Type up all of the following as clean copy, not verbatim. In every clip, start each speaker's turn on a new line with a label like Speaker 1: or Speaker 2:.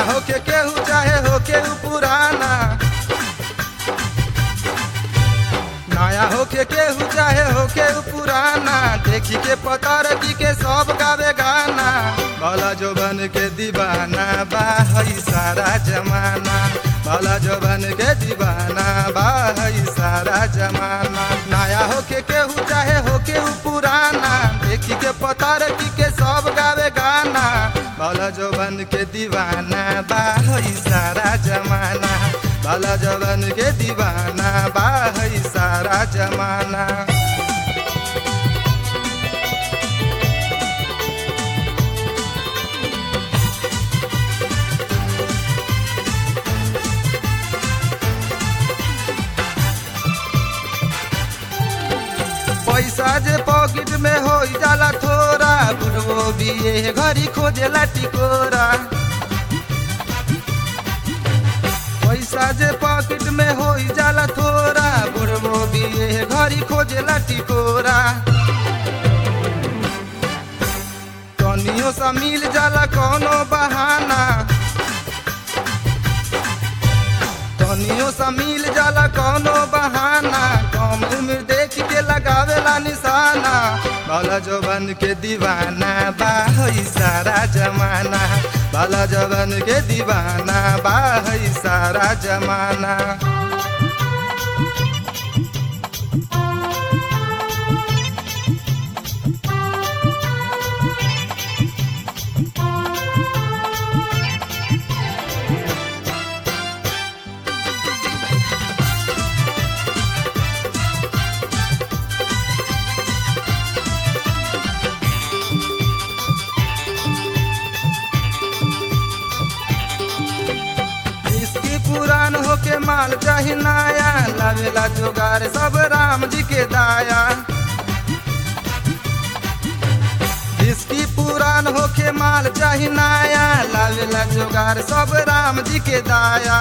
Speaker 1: होके केहू चाहे होके उ पुराना, नया होके केहू चाहे होके उ पुराना, देखी के पता रखी के सब गावे गाना। भला जो बन के दीवाना बा हई सारा जमाना, भला जो बन के दीवाना बा हई सारा जमाना। नया होके केहू चाहे होके उ पुराना, देखी के पता रखी के सब गावे गाना। भला जो बन के दीवाना बा हई सारा जमाना, भला जो बन के दीवाना बा हई सारा जमाना। पैसा जे पॉकेट में हो जाला थोड़ा, बुढ़ो भी ये घड़ी खोजेला टिकोरा। पैसा जे पॉकेट में हो जाला थोड़ा, बुढ़ो भी ये घड़ी खोजेला टिकोरा। तनियो सा मिल जाला कोनो बहाना, तनियो सा मिल जाला कोनो बहाना। कम उम्र देख के लगावेला निशाना, भला जो बन के दीवाना बा हई सारा जमाना, भला जो बन के दीवाना बा हई सारा जमाना। पुरान होके माल चाही नया, लावेला जोगार सब राम जी के दाया। इसकी पुरान होके माल चाही नया, लावेला जोगार सब राम जी के दाया।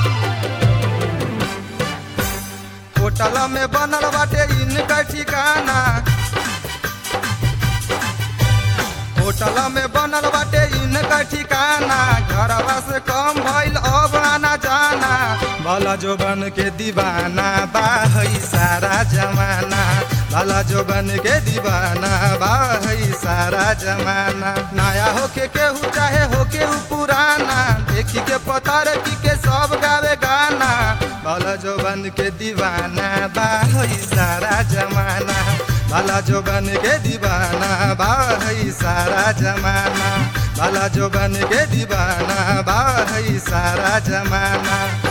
Speaker 1: होटल में बनल बाटे इनका ठिकाना, होटल में बनल बाटे इनका ठिकाना। घरवा से कम भइल अब आना जाना, भला जो बन के दीवाना बा हई सारा जमाना, भला जो बन के दीवाना बा हई सारा जमाना। नया होके केहू चाहे होके उ पुराना, देखी के पता रखी के सब गावे गाना। भला जो बन के दीवाना बा हई सारा जमाना, भला जो बन के दीवाना बा हई सारा जमाना, भला जो बन के दीवाना बा हई सारा जमाना।